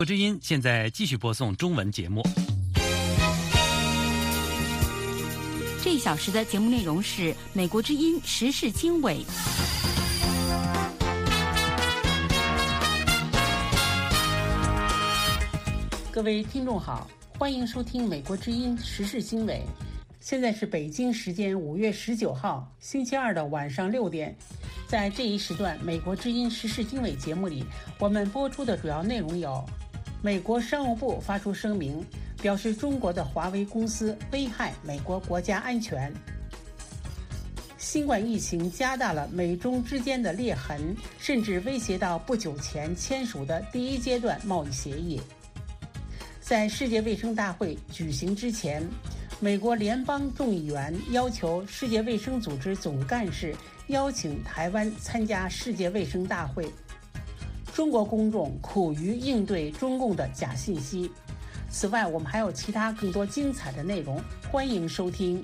之音现在继续播送中文节目。 这一小时的节目内容是美国之音时事经纬。 各位听众好，欢迎收听美国之音时事经纬。现在是北京时间5月19号星期二的晚上6点。在这一时段美国之音时事经纬节目里，我们播出的主要内容有：美国商务部发出声明，表示中国的华为公司危害美国国家安全；新冠疫情加大了美中之间的裂痕，甚至威胁到不久前签署的第一阶段贸易协议。在世界卫生大会举行之前，美国联邦众议员要求世界卫生组织总干事邀请台湾参加世界卫生大会。中国公众苦于应对中共的假信息。此外，我们还有其他更多精彩的内容，欢迎收听。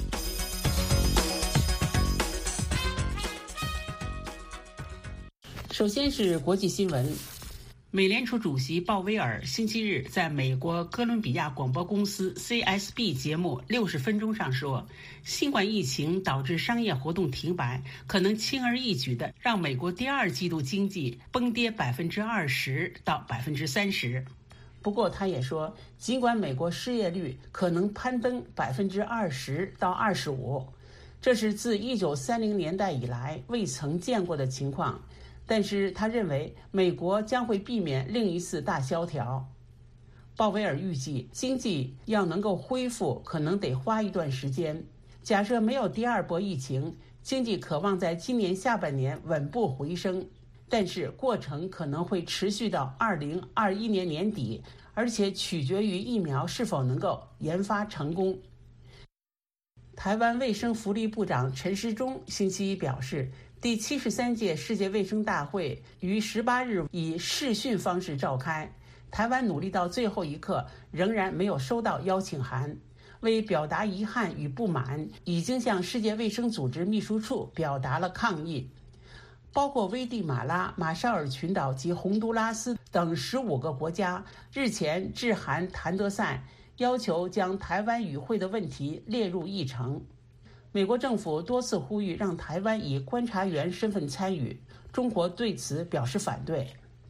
首先是国际新闻。美联储主席鲍威尔星期日在美国哥伦比亚广播公司 CSB 节目60分钟上说，新冠疫情导致商业活动停摆，可能轻而易举地让美国第二季度经济崩跌20%到30%。不过他也说，尽管美国失业率可能攀登20%到25%，这是自1930年代以来未曾见过的情况，但是他认为美国将会避免另一次大萧条。鲍威尔预计经济要能够恢复可能得花一段时间，假设没有第二波疫情，经济可望在今年下半年稳步回升，但是过程可能会持续到2021年年底，而且取决于疫苗是否能够研发成功。台湾卫生福利部长陈时中星期一表示，第73届世界卫生大会于18日以视讯方式召开，台湾努力到最后一刻仍然没有收到邀请函，为表达遗憾与不满，已经向世界卫生组织秘书处表达了抗议。包括危地马拉、马绍尔群岛及洪都拉斯等15个国家日前致函谭德赛，要求将台湾与会的问题列入议程。美国政府多次呼吁让台湾以观察员身份参与，中国对此表示反对。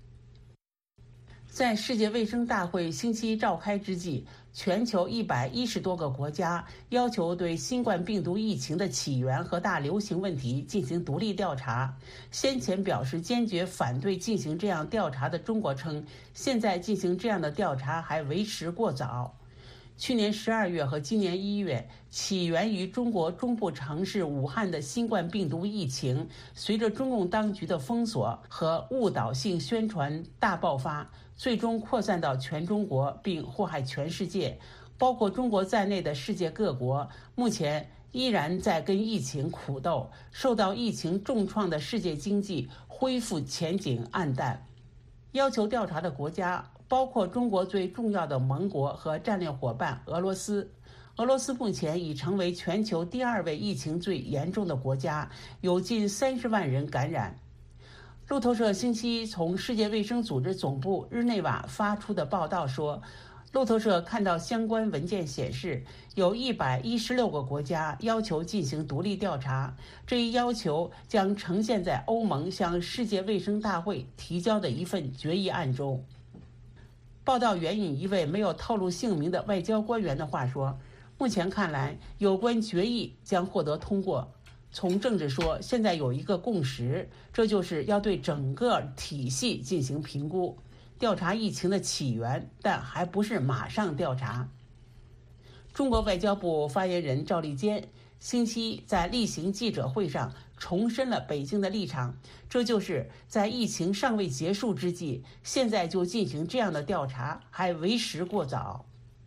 在世界卫生大会星期一召开之际，全球110多个国家要求对新冠病毒疫情的起源和大流行问题进行独立调查。先前表示坚决反对进行这样调查的中国称，现在进行这样的调查还为时过早。去年12月和今年1月，起源于中国中部城市武汉的新冠病毒疫情，随着中共当局的封锁和误导性宣传大爆发，最终扩散到全中国，并祸害全世界。包括中国在内的世界各国，目前依然在跟疫情苦斗，受到疫情重创的世界经济恢复前景暗淡。要求调查的国家包括中国最重要的盟国和战略伙伴俄罗斯。俄罗斯目前已成为全球第2位疫情最严重的国家，有近30万人感染。路透社星期一从世界卫生组织总部日内瓦发出的报道说，路透社看到相关文件显示，有116个国家要求进行独立调查，这一要求将呈现在欧盟向世界卫生大会提交的一份决议案中。报道援引一位没有透露姓名的外交官员的话说，目前看来有关决议将获得通过。从政治说，现在有一个共识，这就是要对整个体系进行评估，调查疫情的起源，但还不是马上调查。中国外交部发言人赵立坚星期一在例行记者会上重申了北京的立场，这就是在疫情尚未结束之际，现在就进行这样的调查，还为时过早。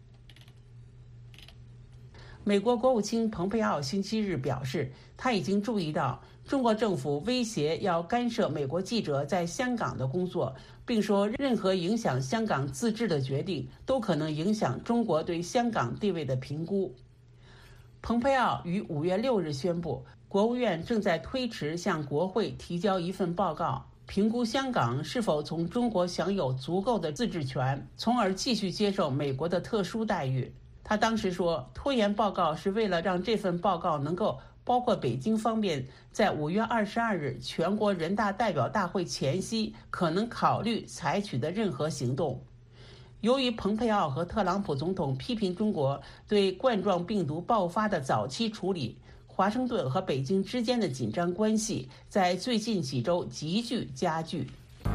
美国国务卿蓬佩奥星期日表示，他已经注意到中国政府威胁要干涉美国记者在香港的工作，并说任何影响香港自治的决定都可能影响中国对香港地位的评估。蓬佩奥于5月6日宣布，国务院正在推迟向国会提交一份报告， 评估香港是否从中国享有足够的自治权，从而继续接受美国的特殊待遇。他当时说，拖延报告是为了让这份报告能够包括北京方面在5月22日全国人大代表大会前夕可能考虑采取的任何行动。由于蓬佩奥和特朗普总统批评中国对冠状病毒爆发的早期处理，华盛顿和北京之间的紧张关系在最近几周急剧加剧。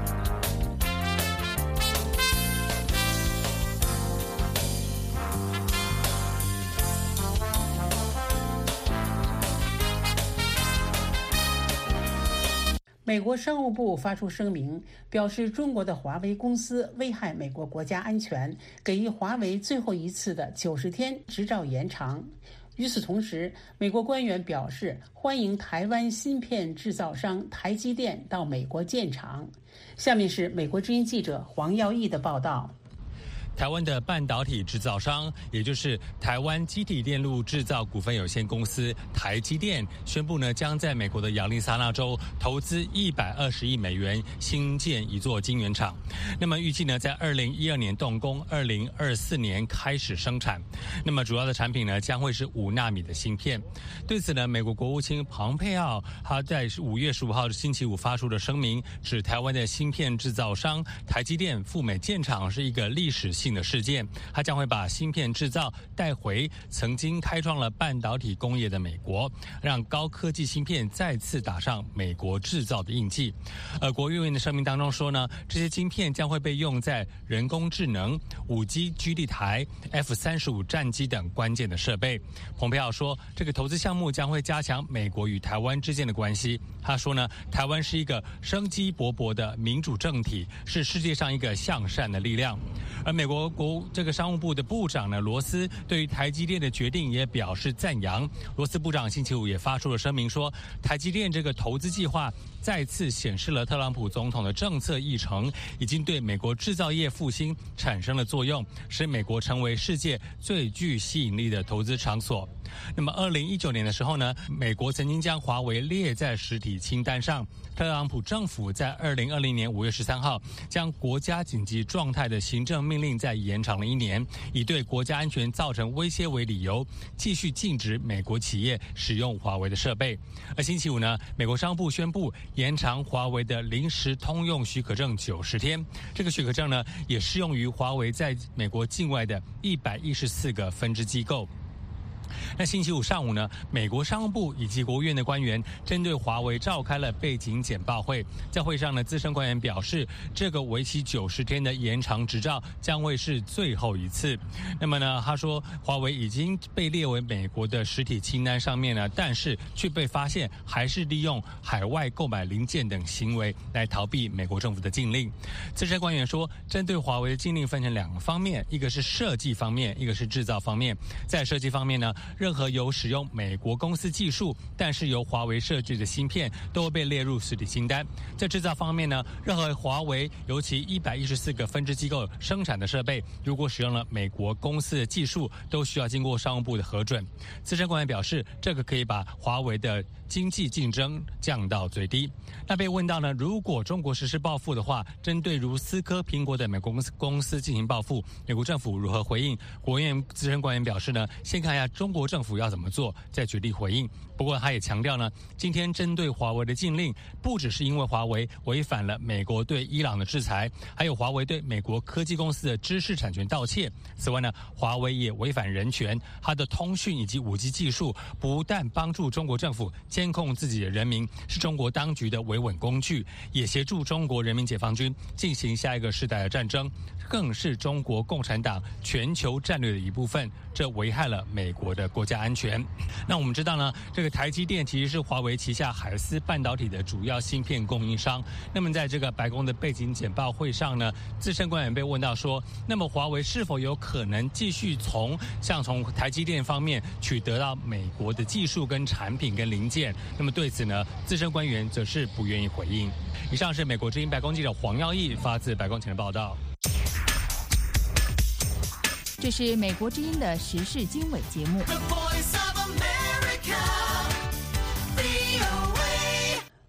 美国商务部发出声明，表示中国的华为公司危害美国国家安全，给予华为最后一次的90天执照延长。与此同时，美国官员表示欢迎台湾芯片制造商台积电到美国建厂。下面是美国之音记者黄耀义的报道。 台湾的半导体制造商，也就是台湾基体电路制造股份有限公司台积电，宣布呢，将在美国的亚利桑那州投资120亿美元新建一座晶圆厂。那么预计呢，在2012年动工，2024年开始生产。那么主要的产品呢，将会是5纳米的芯片。对此呢，美国国务卿蓬佩奥他在5月15号星期五发出的声明，指台湾的芯片制造商台积电赴美建厂是一个历史性的事件，它将会把芯片制造带回曾经开创了半导体工业的美国，让高科技芯片再次打上美国制造的印记。国务院的声明当中说呢，这些晶片将会被用在人工智能、5G 基地台、F-35战机等关键的设备。蓬佩奥说，这个投资项目将会加强美国与台湾之间的关系。他说呢，台湾是一个生机勃勃的民主政体，是世界上一个向善的力量。而美国商务部的部长呢，罗斯对于台积电的决定也表示赞扬。罗斯部长星期五也发出了声明说，台积电这个投资计划再次显示了特朗普总统的政策议程已经对美国制造业复兴产生了作用，使美国成为世界最具吸引力的投资场所。那么2019年的时候呢，美国曾经将华为列在实体清单上。特朗普政府在2020年5月13号将国家紧急状态的行政命令再延长了1年，以对国家安全造成威胁为理由，继续禁止美国企业使用华为的设备。而星期五呢，美国商务部宣布延长华为的临时通用许可证90天，这个许可证呢，也适用于华为在美国境外的114个分支机构。那星期五上午呢，美国商务部以及国务院的官员针对华为召开了背景简报会。在会上呢，资深官员表示，这个为期90天的延长执照将会是最后一次。那么呢，他说华为已经被列为美国的实体清单上面呢，但是却被发现还是利用海外购买零件等行为来逃避美国政府的禁令。资深官员说，针对华为的禁令分成2个方面，一个是设计方面，一个是制造方面。在设计方面呢，任何有使用美国公司技术但是由华为设计的芯片都会被列入实体清单。在制造方面呢，任何华为尤其114个分支机构生产的设备，如果使用了美国公司的技术，都需要经过商务部的核准。资深官员表示，这个可以把华为的经济竞争降到最低。那被问到呢，如果中国实施报复的话，针对如思科、苹果等美国公司进行报复，美国政府如何回应？国务院资深官员表示呢，先看一下中国政府要怎么做，再决定回应。不过他也强调呢，今天针对华为的禁令，不只是因为华为违反了美国对伊朗的制裁，还有华为对美国科技公司的知识产权盗窃。此外呢，华为也违反人权，它的通讯以及5G 技术不但帮助中国政府监控自己的人民，是中国当局的维稳工具，也协助中国人民解放军进行下一个世代的战争，更是中国共产党全球战略的一部分，这危害了美国的国家安全。那我们知道呢，这个台积电其实是华为旗下海思半导体的主要芯片供应商。那么在这个白宫的背景简报会上呢，资深官员被问到说，那么华为是否有可能继续从台积电方面取得到美国的技术跟产品跟零件？那么对此呢，资深官员则是不愿意回应。以上是美国之音白宫记者黄耀义发自白宫前的报道。 这是美国之音的时事经纬节目。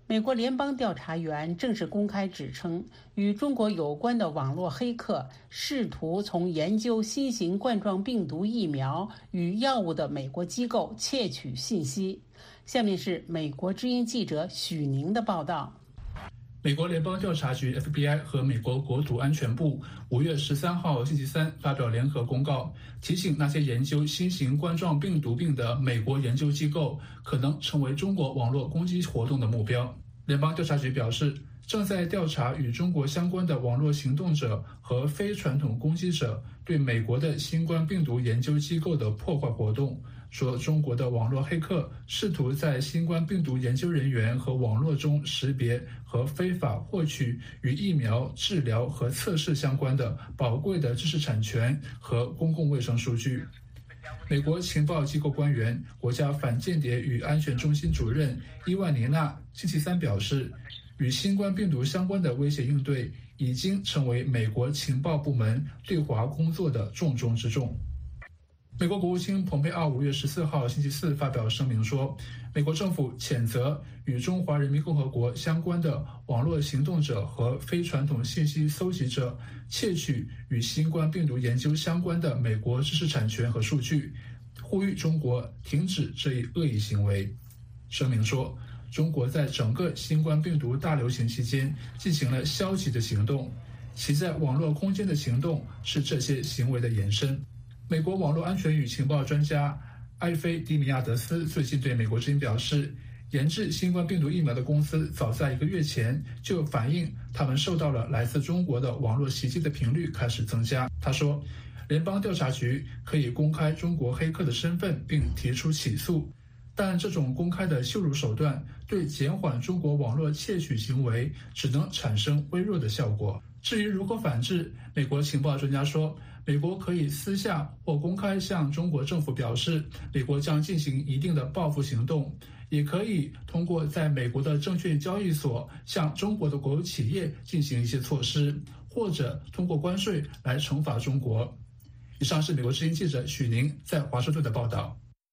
美国联邦调查员正式公开指称，与中国有关的网络黑客试图从研究新型冠状病毒疫苗与药物的美国机构窃取信息。下面是美国之音记者许宁的报道。 美国联邦调查局 FBI 和美国国土安全部5月13号星期三发表联合公告，提醒那些研究新型冠状病毒病的美国研究机构可能成为中国网络攻击活动的目标。联邦调查局表示，正在调查与中国相关的网络行动者和非传统攻击者对美国的新冠病毒研究机构的破坏活动，说中国的网络黑客试图在新冠病毒研究人员和网络中识别和非法获取与疫苗、治疗和测试相关的宝贵的知识产权和公共卫生数据。美国情报机构官员、国家反间谍与安全中心主任伊万尼娜星期三表示，与新冠病毒相关的威胁应对已经成为美国情报部门对华工作的重中之重。美国国务卿蓬佩奥5月14号星期四发表声明说，美国政府谴责与中华人民共和国相关的网络行动者和非传统信息搜集者窃取与新冠病毒研究相关的美国知识产权和数据，呼吁中国停止这一恶意行为。声明说，中国在整个新冠病毒大流行期间进行了消极的行动，其在网络空间的行动是这些行为的延伸。美国网络安全与情报专家埃菲迪米亚德斯最近对美国之音表示，研制新冠病毒疫苗的公司早在1个月前就反映他们受到了来自中国的网络袭击的频率开始增加。他说，联邦调查局可以公开中国黑客的身份并提出起诉，但这种公开的羞辱手段对减缓中国网络窃取行为只能产生微弱的效果。至于如何反制，美国情报专家说，美国可以私下或公开向中国政府表示，美国将进行一定的报复行动，也可以通过在美国的证券交易所向中国的国有企业进行一些措施，或者通过关税来惩罚中国。以上是美国之音记者许宁在华盛顿的报道。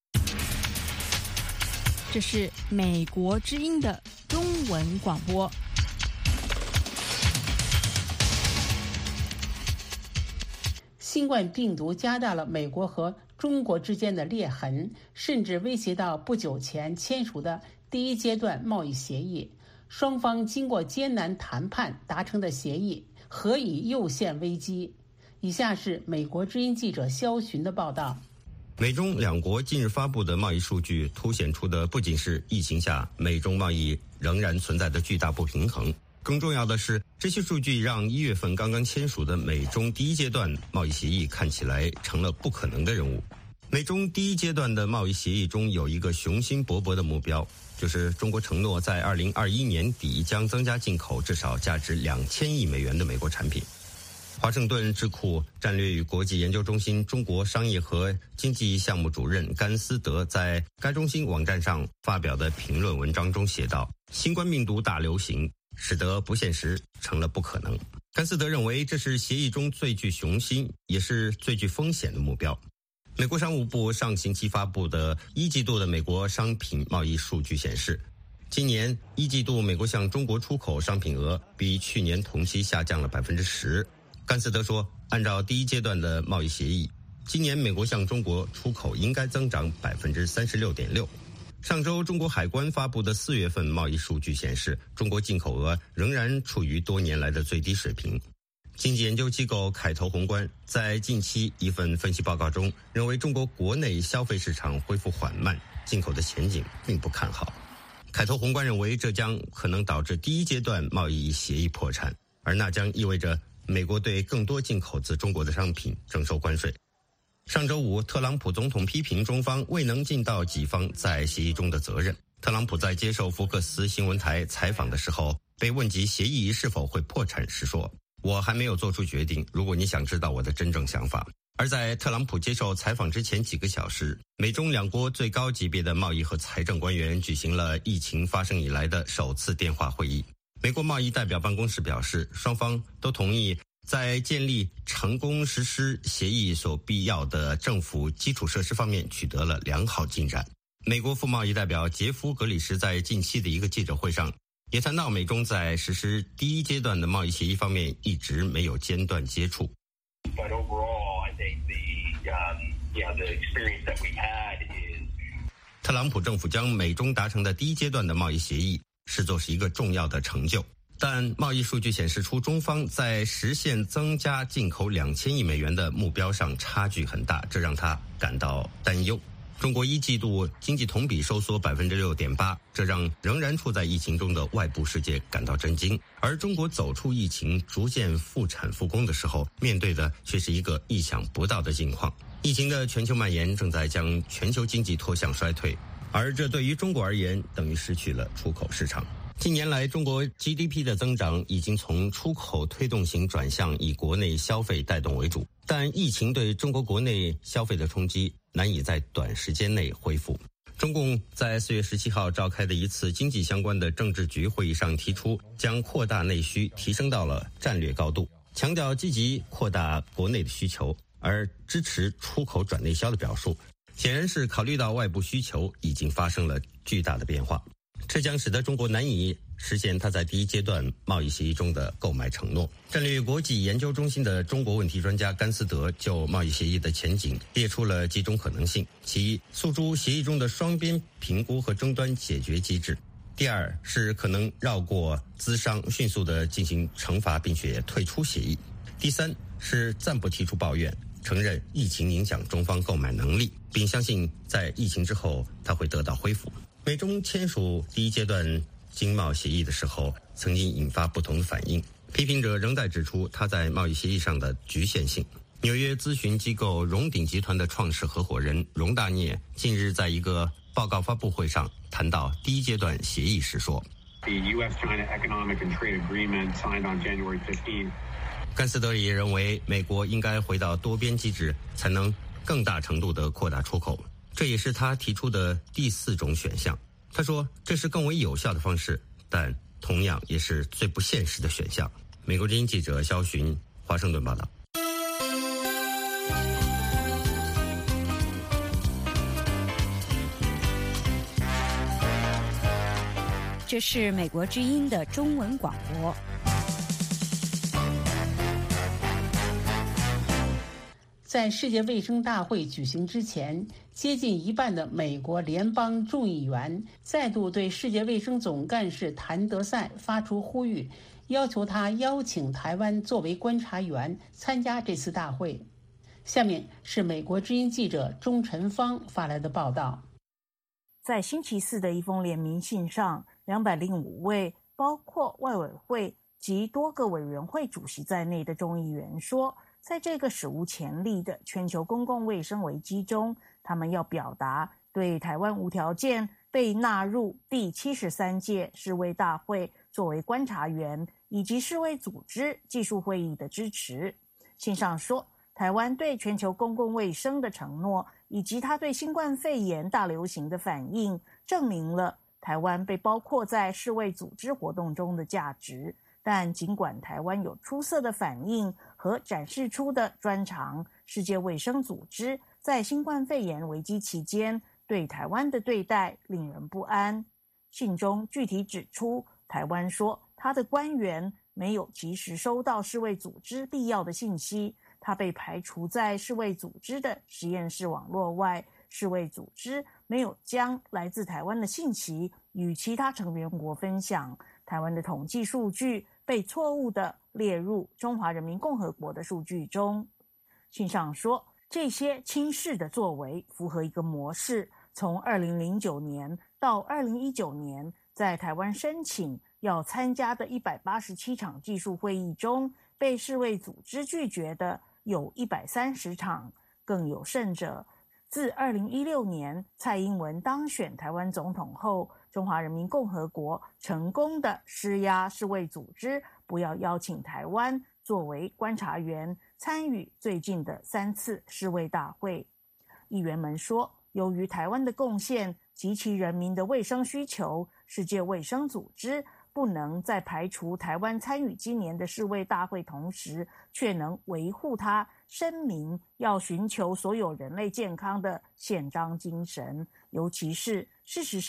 这是美国之音的中文广播。 新冠病毒加大了美国和中国之间的裂痕，甚至威胁到不久前签署的第一阶段贸易协议。双方经过艰难谈判达成的协议，何以又现危机？以下是美国之音记者肖寻的报道。 美中两国近日发布的贸易数据凸显出的不仅是疫情下美中贸易仍然存在的巨大不平衡，更重要的是，这些数据让1月份刚刚签署的美中第一阶段贸易协议看起来成了不可能的任务。美中第一阶段的贸易协议中有一个雄心勃勃的目标，就是中国承诺在2021年底将增加进口至少价值2000亿美元的美国产品。华盛顿智库战略与国际研究中心中国商业和经济项目主任甘思德在该中心网站上发表的评论文章中写道，新冠病毒大流行使得不现实成了不可能。甘思德认为这是协议中最具雄心也是最具风险的目标。美国商务部上星期发布的1季度的美国商品贸易数据显示，今年1季度美国向中国出口商品额比去年同期下降了10%。甘思德说，按照第一阶段的贸易协议，今年美国向中国出口应该增长36.6%。上周中国海关发布的4月份贸易数据显示，中国进口额仍然处于多年来的最低水平。经济研究机构凯投宏观在近期一份分析报告中认为，中国国内消费市场恢复缓慢，进口的前景并不看好。凯投宏观认为，这将可能导致第一阶段贸易协议破产，而那将意味着美国对更多进口自中国的商品征收关税。上周五，特朗普总统批评中方未能尽到己方在协议中的责任。特朗普在接受福克斯新闻台采访的时候，被问及协议是否会破产时说，我还没有做出决定，如果你想知道我的真正想法。而在特朗普接受采访之前几个小时，美中两国最高级别的贸易和财政官员举行了疫情发生以来的首次电话会议。美国贸易代表办公室表示，双方都同意在建立成功实施协议所必要的政府基础设施方面取得了良好进展。美国副贸易代表杰夫·格里什在近期的一个记者会上也谈到美中在实施第一阶段的贸易协议方面一直没有间断接触。 But overall, I think the experience that we had is 特朗普政府将美中达成的第一阶段的贸易协议视作是一个重要的成就，但贸易数据显示出中方在实现增加进口2000亿美元的目标上差距很大，这让他感到担忧。中国一季度经济同比收缩 6.8%， 这让仍然处在疫情中的外部世界感到震惊。而中国走出疫情逐渐复产复工的时候，面对的却是一个意想不到的境况。疫情的全球蔓延正在将全球经济拖向衰退，而这对于中国而言等于失去了出口市场。近年来，中国 GDP 的增长已经从出口推动型转向以国内消费带动为主，但疫情对中国国内消费的冲击难以在短时间内恢复。中共在4月17号召开的一次经济相关的政治局会议上提出，将扩大内需提升到了战略高度，强调积极扩大国内的需求，而支持出口转内销的表述，显然是考虑到外部需求已经发生了巨大的变化。这将使得中国难以实现它在第一阶段贸易协议中的购买承诺。战略国际研究中心的中国问题专家甘斯德就贸易协议的前景列出了几种可能性：其一，诉诸协议中的双边评估和争端解决机制；第二，是可能绕过资商，迅速地进行惩罚并且退出协议；第三，是暂不提出抱怨，承认疫情影响中方购买能力，并相信在疫情之后它会得到恢复。美中签署第一阶段经贸协议的时候，曾经引发不同的反应。批评者仍在指出它在贸易协议上的局限性。纽约咨询机构荣鼎集团的创始合伙人荣大聂近日在一个报告发布会上谈到第一阶段协议时说 The U.S.-China Economic and Trade Agreement signed on January 15. 甘斯德也认为美国应该回到多边机制，才能更大程度地扩大出口。这也是他提出的第4种选项。他说这是更为有效的方式，但同样也是最不现实的选项。美国之音记者肖寻，华盛顿报道。 这是美国之音的中文广播。 在世界卫生大会举行之前，接近一半的美国联邦众议员再度对世界卫生总干事谭德赛发出呼吁，要求他邀请台湾作为观察员参加这次大会。下面是美国之音记者钟晨芳发来的报道。 在星期4的一封联名信上，205位包括外委会及多个委员会主席在内的众议员说，在这个史无前例的全球公共卫生危机中，他们要表达对台湾无条件被纳入第73届世卫大会作为观察员以及世卫组织技术会议的支持。信上说，台湾对全球公共卫生的承诺以及他对新冠肺炎大流行的反应，证明了台湾被包括在世卫组织活动中的价值。但尽管台湾有出色的反应和展示出的专长，世界卫生组织在新冠肺炎危机期间对台湾的对待令人不安。信中具体指出，台湾说他的官员没有及时收到世卫组织必要的信息，他被排除在世卫组织的实验室网络外，世卫组织没有将来自台湾的信息与其他成员国分享，台湾的统计数据被错误地列入中华人民共和国的数据中。信上说，这些轻视的作为符合一个模式，从2009年到2019年，在台湾申请要参加的187场技术会议中，被世卫组织拒绝的有130场。更有甚者，自2016年蔡英文当选台湾总统后，中华人民共和国成功地施压世卫组织不要邀请台湾作为观察员参与最近的3次世卫大会。议员们说，由于台湾的贡献及其人民的卫生需求，世界卫生组织不能在排除台湾参与今年的世卫大会同时，却能维护它声明要寻求所有人类健康的宪章精神。尤其是事实上，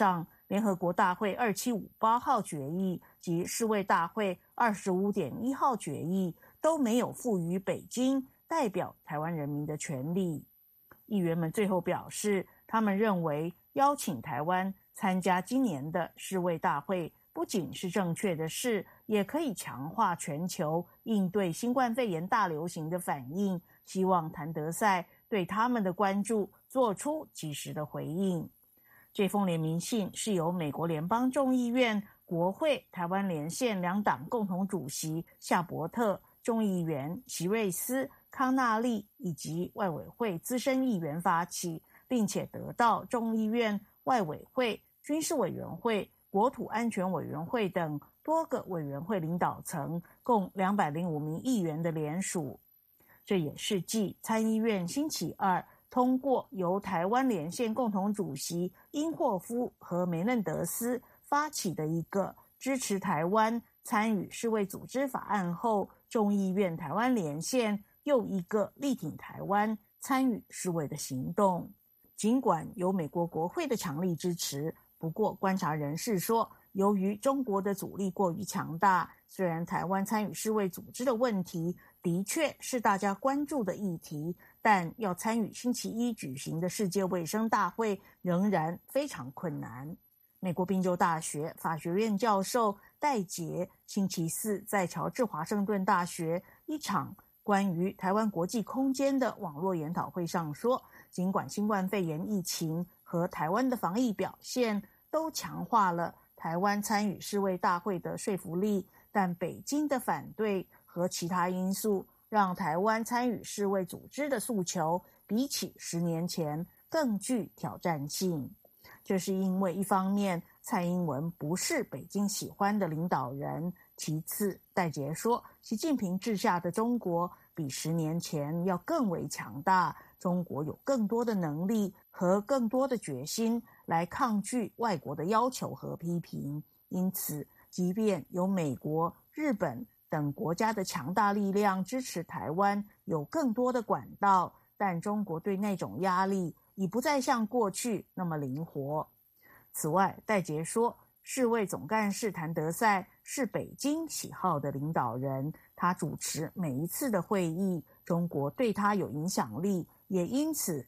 联合国大会2758号决议及世卫大会25.1号决议都没有赋予北京代表台湾人民的权利。议员们最后表示，他们认为邀请台湾参加今年的世卫大会不仅是正确的事，也可以强化全球应对新冠肺炎大流行的反应，希望谭德赛对他们的关注做出及时的回应。这封联名信是由美国联邦众议院国会台湾连线两党共同主席夏伯特、众议员席瑞斯、康纳利以及外委会资深议员发起，并且得到众议院外委会、军事委员会、国土安全委员会等多个委员会领导层共205名议员的联署。这也是继参议院星期二通过由台湾连线共同主席英霍夫和梅嫩德斯发起的一个支持台湾参与世卫组织法案后，众议院台湾连线又一个力挺台湾参与世卫的行动。尽管有美国国会的强力支持，不过观察人士说，由于中国的阻力过于强大，虽然台湾参与世卫组织的问题的确是大家关注的议题，但要参与星期一举行的世界卫生大会仍然非常困难。美国宾州大学法学院教授戴杰星期四在乔治华盛顿大学一场关于台湾国际空间的网络研讨会上说，尽管新冠肺炎疫情和台湾的防疫表现都强化了台湾参与世卫大会的说服力，但北京的反对和其他因素让台湾参与世卫组织的诉求比起10年前更具挑战性。这是因为一方面蔡英文不是北京喜欢的领导人，其次戴杰说，习近平治下的中国比10年前要更为强大，中国有更多的能力和更多的决心来抗拒外国的要求和批评。因此即便有美国、日本等国家的强大力量支持台湾有更多的管道，但中国对那种压力已不再像过去那么灵活。此外，戴杰说，世卫总干事谭德赛是北京喜好的领导人，他主持每一次的会议，中国对他有影响力，也因此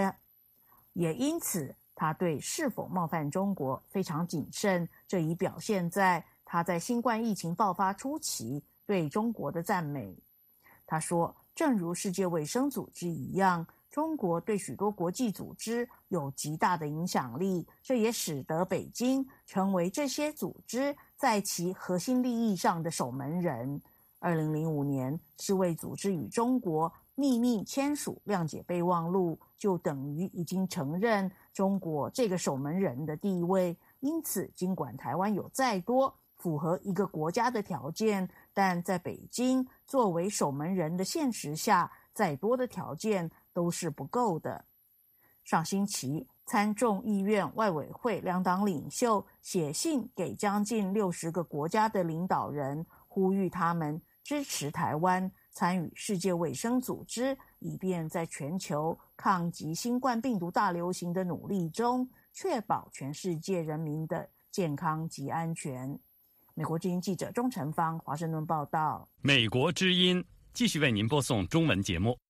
他对是否冒犯中国非常谨慎，这已表现在他在新冠疫情爆发初期对中国的赞美。他说，正如世界卫生组织一样，中国对许多国际组织有极大的影响力，这也使得北京成为这些组织在其核心利益上的守门人。2005年，世卫组织与中国秘密签署谅解备忘录，就等于已经承认中国这个守门人的地位。因此，尽管台湾有再多符合一个国家的条件，但在北京作为守门人的现实下，再多的条件都是不够的。上星期，参众议院外委会两党领袖写信给将近60个国家的领导人，呼吁他们支持台湾参与世界卫生组织，以便在全球抗击新冠病毒大流行的努力中，确保全世界人民的健康及安全。美国之音记者钟成芳华盛顿报道。 美国之音继续为您播送中文节目。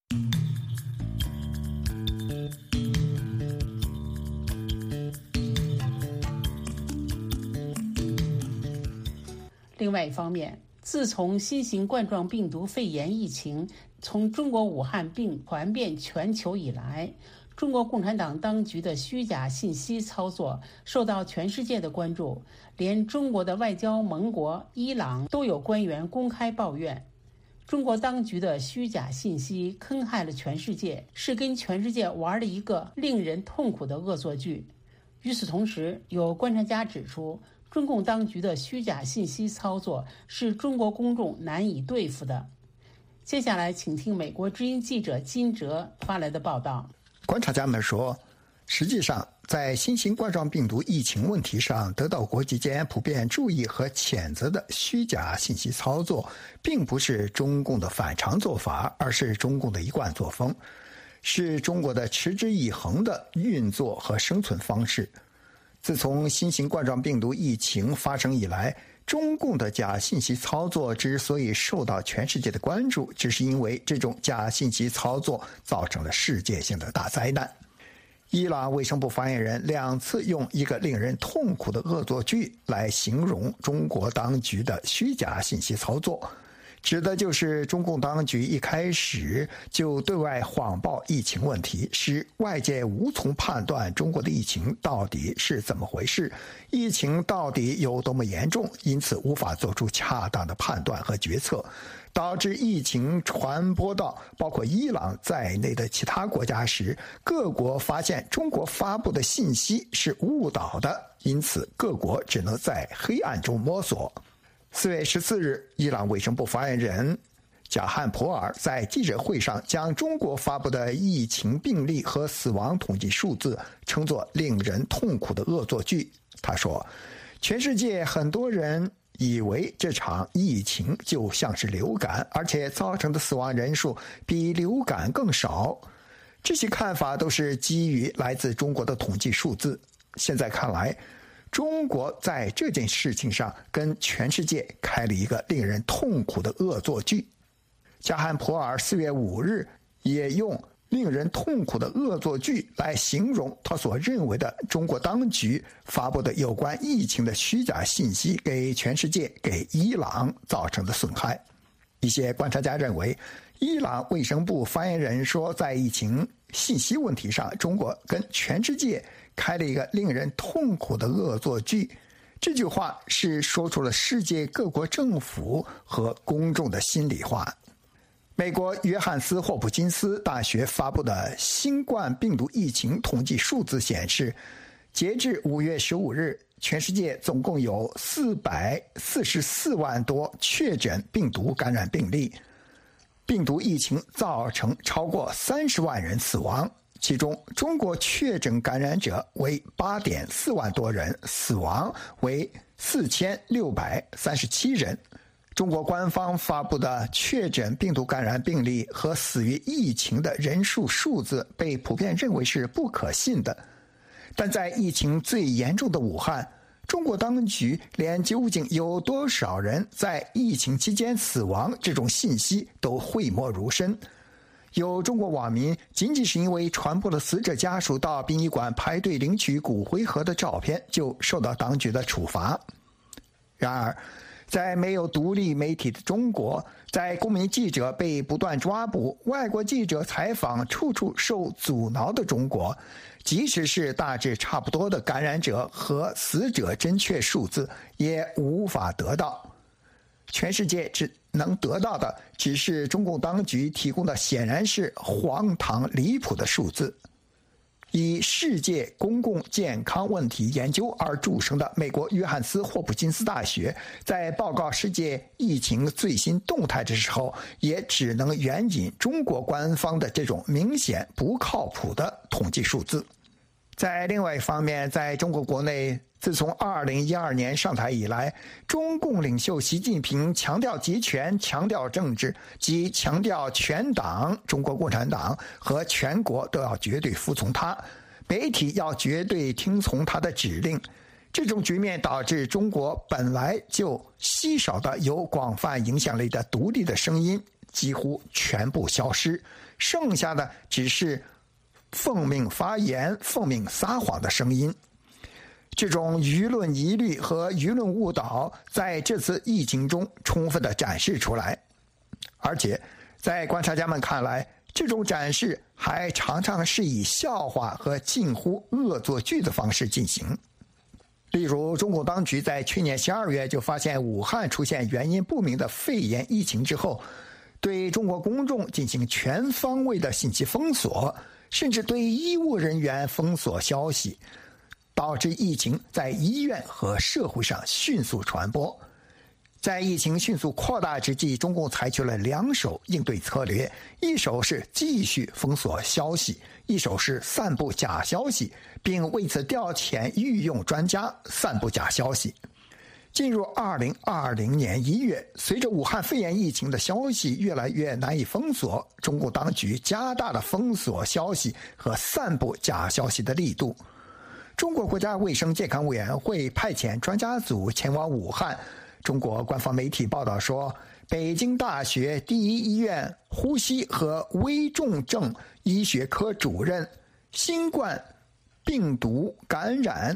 另外一方面，自从新型冠状病毒肺炎疫情从中国武汉并传遍全球以来，中国共产党当局的虚假信息操作受到全世界的关注，连中国的外交盟国伊朗都有官员公开抱怨，中国当局的虚假信息坑害了全世界，是跟全世界玩了一个令人痛苦的恶作剧。与此同时，有观察家指出，中共当局的虚假信息操作是中国公众难以对付的。接下来请听美国之音记者金哲发来的报道。 观察家们说，实际上在新型冠状病毒疫情问题上得到国际间普遍注意和谴责的虚假信息操作，并不是中共的反常做法，而是中共的一贯作风，是中国的持之以恒的运作和生存方式。 自从新型冠状病毒疫情发生以来，中共的假信息操作之所以受到全世界的关注，只是因为这种假信息操作造成了世界性的大灾难。伊朗卫生部发言人2次用一个令人痛苦的恶作剧来形容中国当局的虚假信息操作，指的就是中共当局一开始就对外谎报疫情问题，使外界无从判断中国的疫情到底是怎么回事，疫情到底有多么严重，因此无法做出恰当的判断和决策，导致疫情传播到包括伊朗在内的其他国家时，各国发现中国发布的信息是误导的，因此各国只能在黑暗中摸索。4月14日，伊朗卫生部发言人贾汉普尔在记者会上将中国发布的疫情病例和死亡统计数字称作令人痛苦的恶作剧。他说，全世界很多人以为这场疫情就像是流感，而且造成的死亡人数比流感更少。这些看法都是基于来自中国的统计数字。现在看来，中国在这件事情上跟全世界开了一个令人痛苦的恶作剧。加罕普尔4月5日也用令人痛苦的恶作剧来形容他所认为的中国当局发布的有关疫情的虚假信息给全世界、给伊朗造成的损害。一些观察家认为，伊朗卫生部发言人说，在疫情信息问题上，中国跟全世界开了一个令人痛苦的恶作剧。这句话是说出了世界各国政府和公众的心里话。美国约翰斯霍普金斯大学发布的新冠病毒疫情统计数字显示，截至5月15日，全世界总共有444万多确诊病毒感染病例，病毒疫情造成超过30万人死亡，其中中国确诊感染者为 8.4 万多人，死亡为4637人。中国官方发布的确诊病毒感染病例和死于疫情的人数数字被普遍认为是不可信的。但在疫情最严重的武汉，中国当局连究竟有多少人在疫情期间死亡这种信息都讳莫如深。有中国网民仅仅是因为传播了死者家属到殡仪馆排队领取骨灰盒的照片，就受到当局的处罚。然而，在没有独立媒体的中国，在公民记者被不断抓捕、外国记者采访处处受阻挠的中国，即使是大致差不多的感染者和死者真确数字，也无法得到。全世界只能得到的只是中共当局提供的显然是荒唐离谱的数字。以世界公共健康问题研究而著称的美国约翰斯霍普金斯大学，在报告世界疫情最新动态的时候，也只能援引中国官方的这种明显不靠谱的统计数字。在另外一方面，在中国国内，自从2012年上台以来，中共领袖习近平强调集权、强调政治，即强调全党、中国共产党和全国都要绝对服从他，媒体要绝对听从他的指令。这种局面导致中国本来就稀少的有广泛影响力的独立的声音几乎全部消失，剩下的只是奉命发言、奉命撒谎的声音。这种舆论疑虑和舆论误导在这次疫情中充分地展示出来，而且在观察家们看来，这种展示还常常是以笑话和近乎恶作剧的方式进行。例如，中共当局在去年12月就发现武汉出现原因不明的肺炎疫情之后，对中国公众进行全方位的信息封锁，甚至对医务人员封锁消息，导致疫情在医院和社会上迅速传播。在疫情迅速扩大之际，中共采取了2手应对策略，一手是继续封锁消息，一手是散布假消息，并为此调遣御用专家散布假消息。进入2020年1月，随着武汉肺炎疫情的消息越来越难以封锁，中共当局加大了封锁消息和散布假消息的力度。 中国国家卫生健康委员会派遣专家组前往武汉。中国官方媒体报道说，北京大学第一医院呼吸和危重症医学科主任新冠病毒感染。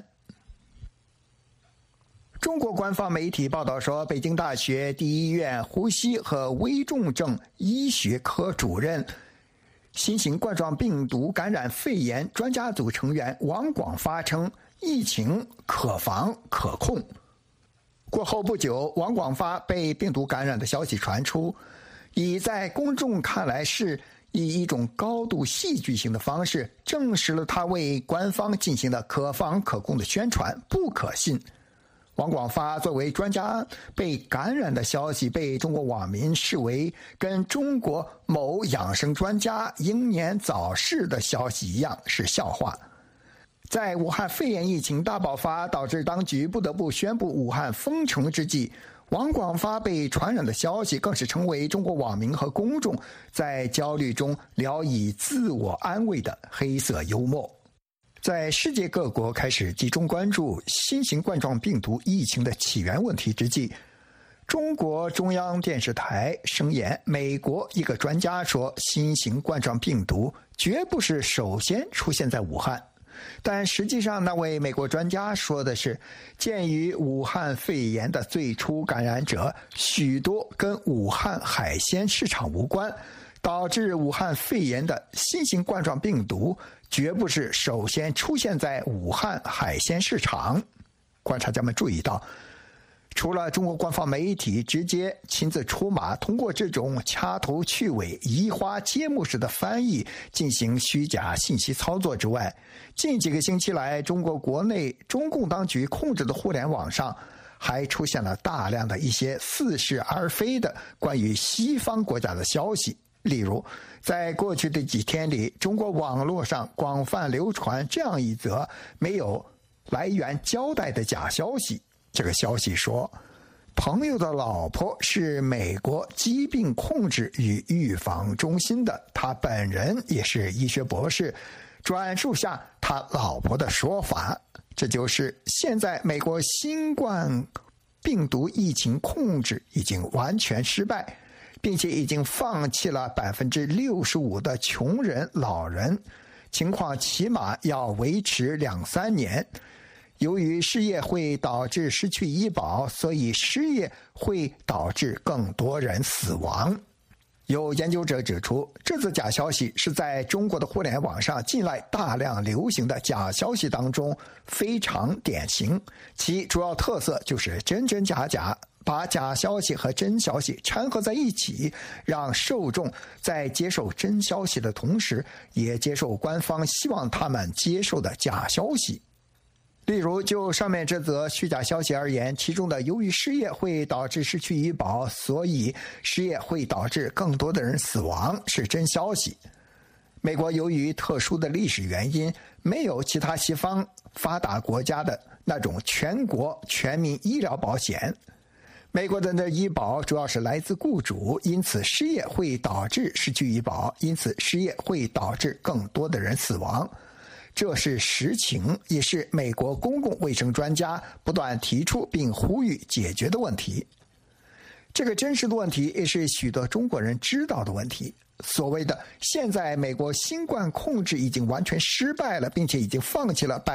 中国官方媒体报道说，北京大学第一医院呼吸和危重症医学科主任、新型冠状病毒感染肺炎专家组成员王广发称，疫情可防可控。过后不久，王广发被病毒感染的消息传出，已在公众看来是以一种高度戏剧性的方式证实了他为官方进行的可防可控的宣传不可信。王广发作为专家被感染的消息被中国网民视为跟中国某养生专家英年早逝的消息一样是笑话。在武汉肺炎疫情大爆发导致当局不得不宣布武汉封城之际，王广发被传染的消息更是成为中国网民和公众在焦虑中聊以自我安慰的黑色幽默。在世界各国开始集中关注新型冠状病毒疫情的起源问题之际，中国中央电视台声言，美国一个专家说，新型冠状病毒绝不是首先出现在武汉。但实际上，那位美国专家说的是，鉴于武汉肺炎的最初感染者许多跟武汉海鲜市场无关，导致武汉肺炎的新型冠状病毒绝不是首先出现在武汉海鲜市场。观察家们注意到，除了中国官方媒体直接亲自出马，通过这种掐头去尾、移花接木式的翻译进行虚假信息操作之外，近几个星期来，中国国内中共当局控制的互联网上还出现了大量的一些似是而非的关于西方国家的消息。例如，在过去的几天里，中国网络上广泛流传这样一则没有来源交代的假消息。这个消息说，朋友的老婆是美国疾病控制与预防中心的，他本人也是医学博士，转述下他老婆的说法。这就是现在美国新冠病毒疫情控制已经完全失败，并且已经放弃了65%的穷人老人，情况起码要维持2-3年。由于失业会导致失去医保，所以失业会导致更多人死亡。有研究者指出，这则假消息是在中国的互联网上近来大量流行的假消息当中非常典型，其主要特色就是真真假假，把假消息和真消息掺合在一起，让受众在接受真消息的同时，也接受官方希望他们接受的假消息。例如，就上面这则虚假消息而言，其中的由于失业会导致失去医保，所以失业会导致更多的人死亡是真消息。美国由于特殊的历史原因，没有其他西方发达国家的那种全国全民医疗保险。美国的医保主要是来自雇主，因此失业会导致失去医保，因此失业会导致更多的人死亡。这是实情，也是美国公共卫生专家不断提出并呼吁解决的问题。这个真实的问题也是许多中国人知道的问题。所谓的现在美国新冠控制已经完全失败了，并且已经放弃了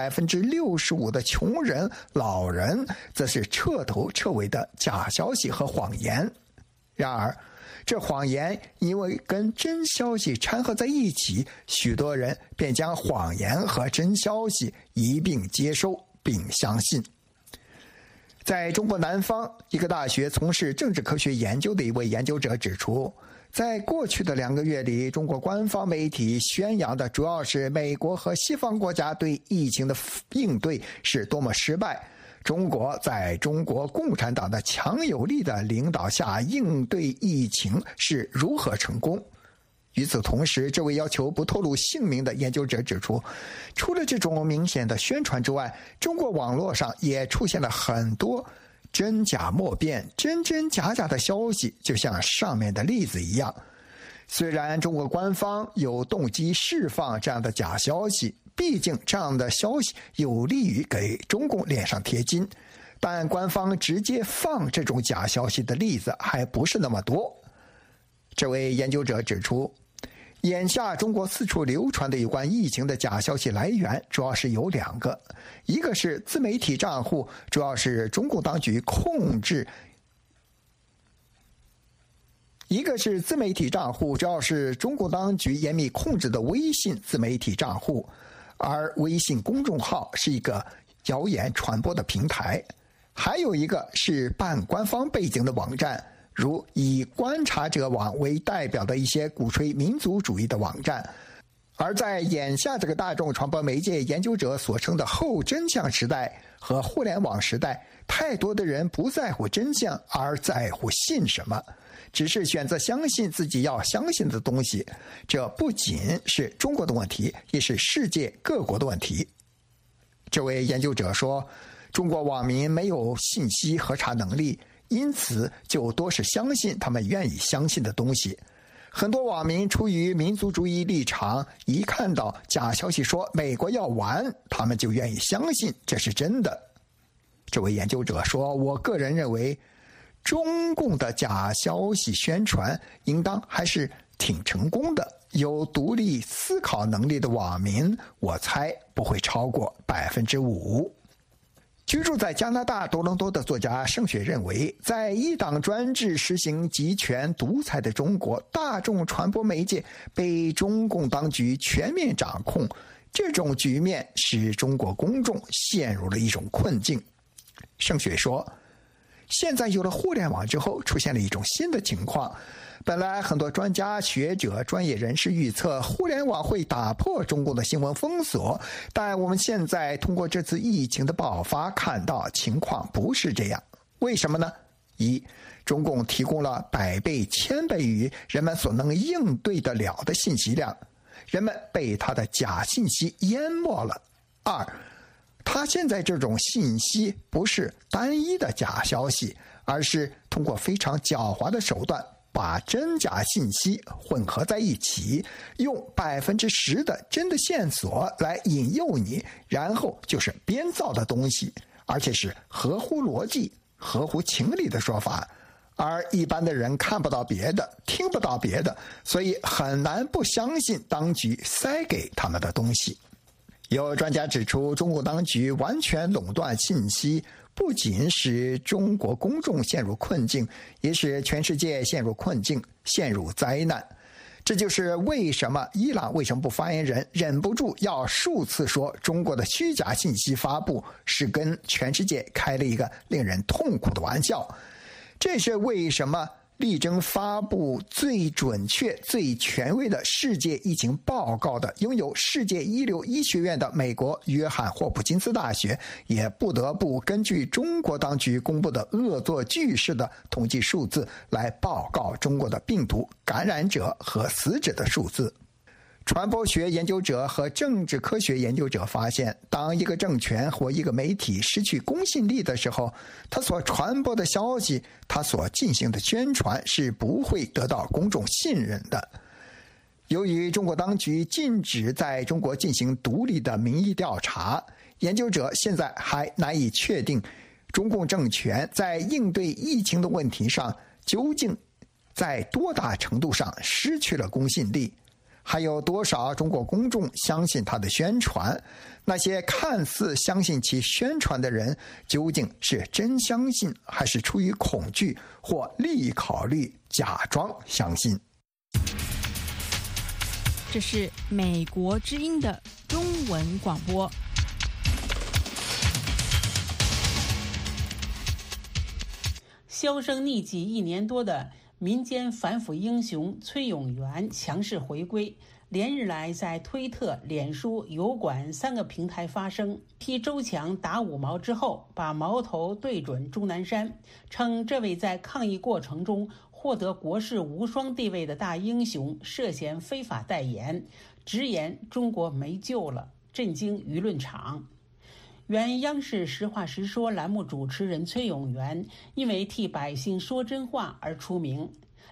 65%的穷人老人，则是彻头彻尾的假消息和谎言。然而这谎言因为跟真消息掺合在一起，许多人便将谎言和真消息一并接收并相信。在中国南方一个大学从事政治科学研究的一位研究者指出，在过去的2个月里，中国官方媒体宣扬的主要是美国和西方国家对疫情的应对是多么失败，中国在中国共产党的强有力的领导下应对疫情是如何成功。与此同时，这位要求不透露姓名的研究者指出，除了这种明显的宣传之外，中国网络上也出现了很多真假莫辨、真真假假的消息，就像上面的例子一样。虽然中国官方有动机释放这样的假消息， 毕竟这样的消息有利于给中共脸上贴金，但官方直接放这种假消息的例子还不是那么多。这位研究者指出，眼下中国四处流传的有关疫情的假消息来源主要是有2个，一个是自媒体账户，主要是中共当局控制；一个是自媒体账户，主要是中共当局严密控制的微信自媒体账户，而微信公众号是一个谣言传播的平台。还有一个是半官方背景的网站，如以观察者网为代表的一些鼓吹民族主义的网站。而在眼下这个大众传播媒介研究者所称的后真相时代和互联网时代，太多的人不在乎真相，而在乎信什么，只是选择相信自己要相信的东西。这不仅是中国的问题，也是世界各国的问题。这位研究者说，中国网民没有信息核查能力，因此就多是相信他们愿意相信的东西。很多网民出于民族主义立场，一看到假消息说美国要完，他们就愿意相信这是真的。这位研究者说，我个人认为中共的假消息宣传应当还是挺成功的，有独立思考能力的网民，我猜不会超过5%。居住在加拿大多伦多的作家盛雪认为，在一党专制实行集权独裁的中国，大众传播媒介被中共当局全面掌控，这种局面使中国公众陷入了一种困境。盛雪说，现在有了互联网之后，出现了一种新的情况。本来很多专家学者专业人士预测互联网会打破中共的新闻封锁，但我们现在通过这次疫情的爆发看到情况不是这样。为什么呢？一，中共提供了100倍、1000倍于人们所能应对得了的信息量，人们被他的假信息淹没了。二，他现在这种信息不是单一的假消息，而是通过非常狡猾的手段把真假信息混合在一起，用10%的真的线索来引诱你，然后就是编造的东西，而且是合乎逻辑、合乎情理的说法。而一般的人看不到别的，听不到别的，所以很难不相信当局塞给他们的东西。有专家指出，中国当局完全垄断信息，不仅使中国公众陷入困境，也使全世界陷入困境，陷入灾难。这就是为什么伊朗卫生部发言人忍不住要数次说中国的虚假信息发布是跟全世界开了一个令人痛苦的玩笑。这是为什么力争发布最准确、最权威的世界疫情报告的拥有世界一流医学院的美国约翰霍普金斯大学，也不得不根据中国当局公布的恶作剧式的统计数字来报告中国的病毒感染者和死者的数字。传播学研究者和政治科学研究者发现，当一个政权或一个媒体失去公信力的时候，它所传播的消息，它所进行的宣传是不会得到公众信任的。由于中国当局禁止在中国进行独立的民意调查，研究者现在还难以确定中共政权在应对疫情的问题上究竟在多大程度上失去了公信力。还有多少中国公众相信他的宣传？那些看似相信其宣传的人，究竟是真相信，还是出于恐惧或利益考虑假装相信？ 这是美国之音的中文广播。 销声匿迹1年多的民间反腐英雄崔永元强势回归，连日来在推特、脸书、油管3个平台发声，批周强打5毛之后，把矛头对准钟南山，称这位在抗疫过程中获得国士无双地位的大英雄涉嫌非法代言，直言中国没救了，震惊舆论场。原央视实话实说栏目主持人崔永元因为替百姓说真话而出名，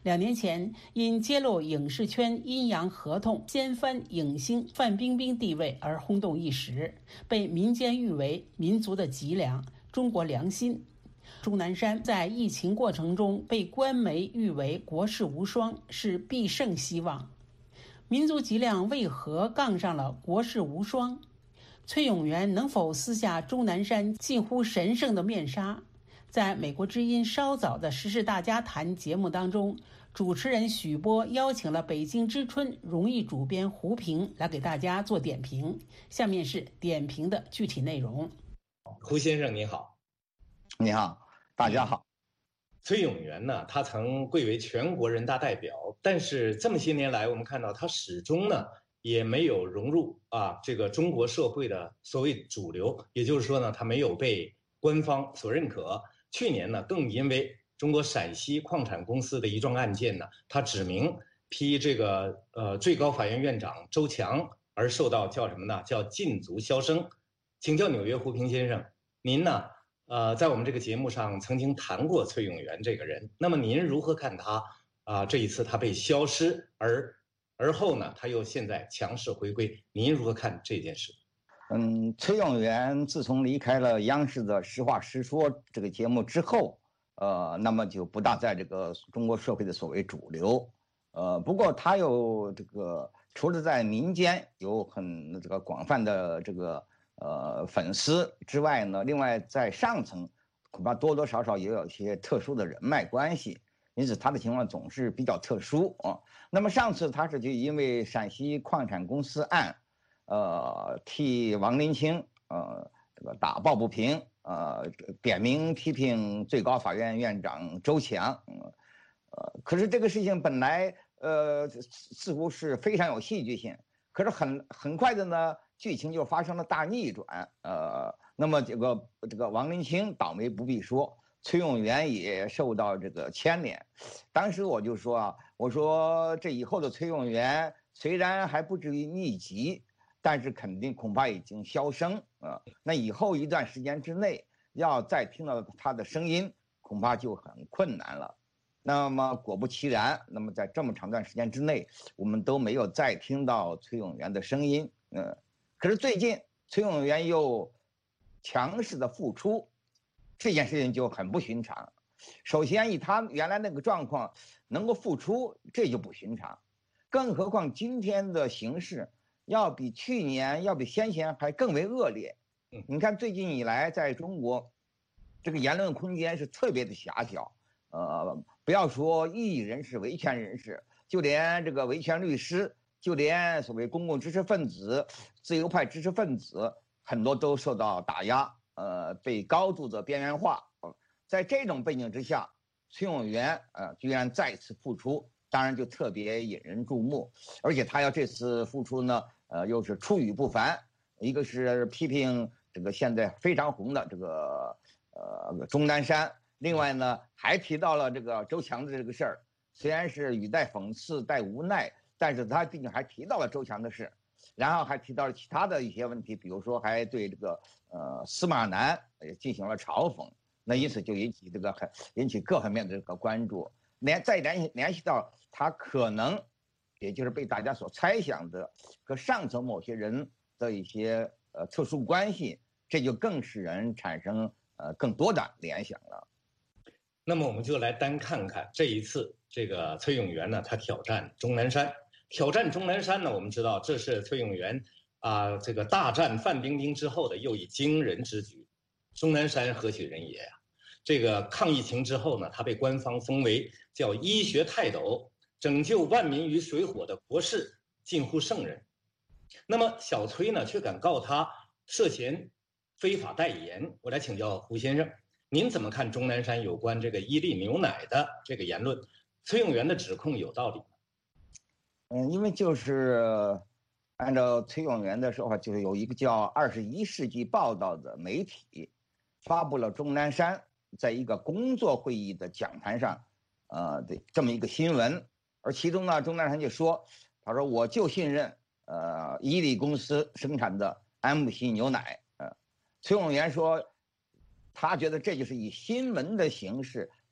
2年前，因揭露影视圈阴阳合同掀翻影星范冰冰地位而轰动一时，被民间誉为民族的脊梁、中国良心。钟南山在疫情过程中被官媒誉为国士无双，是必胜希望。民族脊梁为何杠上了国士无双？崔永元能否撕下钟南山近乎神圣的面纱？在美国之音稍早的时事大家谈节目当中，主持人许波邀请了北京之春荣誉主编胡平来给大家做点评。下面是点评的具体内容。 胡先生你好。 你好，大家好。 崔永元呢，他曾贵为全国人大代表，但是这么些年来，我们看到他始终呢也没有融入这个中国社会的所谓主流，也就是说呢，他没有被官方所认可。去年呢，更因为中国陕西矿产公司的一桩案件呢，他指名批这个最高法院院长周强而受到叫什么呢？叫禁足销声。请教纽约胡平先生，您呢？在我们这个节目上曾经谈过崔永元这个人，那么您如何看他这一次他被消失，而后呢他又现在强势回归，您如何看这件事？ 崔永元自从离开了央视的《实话实说》这个节目之后，那么就不大在这个中国社会的所谓主流，不过他有这个除了在民间有很这个广泛的这个粉丝之外呢，另外在上层恐怕多多少少也有一些特殊的人脉关系，因此他的情况总是比较特殊啊。那么上次他是就因为陕西矿产公司案，替王林清这个打抱不平，点名批评最高法院院长周强，可是这个事情本来似乎是非常有戏剧性，可是很快的呢，剧情就发生了大逆转，那么这个王林清倒霉不必说，崔永元也受到这个牵连。当时我就说我说这以后的崔永元虽然还不至于匿迹，但是恐怕已经销声那以后一段时间之内要再听到他的声音，恐怕就很困难了。那么果不其然，那么在这么长段时间之内，我们都没有再听到崔永元的声音。可是最近崔永元又强势的复出，这件事情就很不寻常。首先以他原来那个状况能够复出，这就不寻常，更何况今天的形势要比去年要比先前还更为恶劣。你看最近以来在中国这个言论空间是特别的狭小，不要说异议人士、维权人士，就连这个维权律师，就连所谓公共知识分子、自由派知识分子，很多都受到打压，被高度的边缘化。在这种背景之下，崔永元居然再次复出，当然就特别引人注目。而且他要这次复出呢，又是出语不凡，一个是批评这个现在非常红的这个钟南山，另外呢还提到了这个周强的这个事儿，虽然是语带讽刺带无奈，但是他毕竟还提到了周强的事，然后还提到了其他的一些问题，比如说还对这个司马南也进行了嘲讽，那因此就引起各方面的这个关注，再联系到他可能也就是被大家所猜想的和上层某些人的一些特殊关系，这就更使人产生更多的联想了。 那么我们就来单看看这一次这个崔永元呢，他挑战钟南山。挑战钟南山呢，我们知道这是崔永元这个大战范冰冰之后的又一惊人之举。钟南山何许人也呀？这个抗疫情之后呢，他被官方封为叫医学泰斗，拯救万民于水火的国士，近乎圣人。那么小崔呢，却敢告他涉嫌非法代言。我来请教胡先生，您怎么看钟南山有关这个伊利牛奶的这个言论？崔永元的指控有道理吗？ 因为就是按照崔永元的说法，就是有一个叫21世纪报道的媒体发布了钟南山在一个工作会议的讲坛上的这么一个新闻，而其中呢，钟南山就说，他说我就信任伊利公司生产的安慕希牛奶。崔永元说他觉得这就是以新闻的形式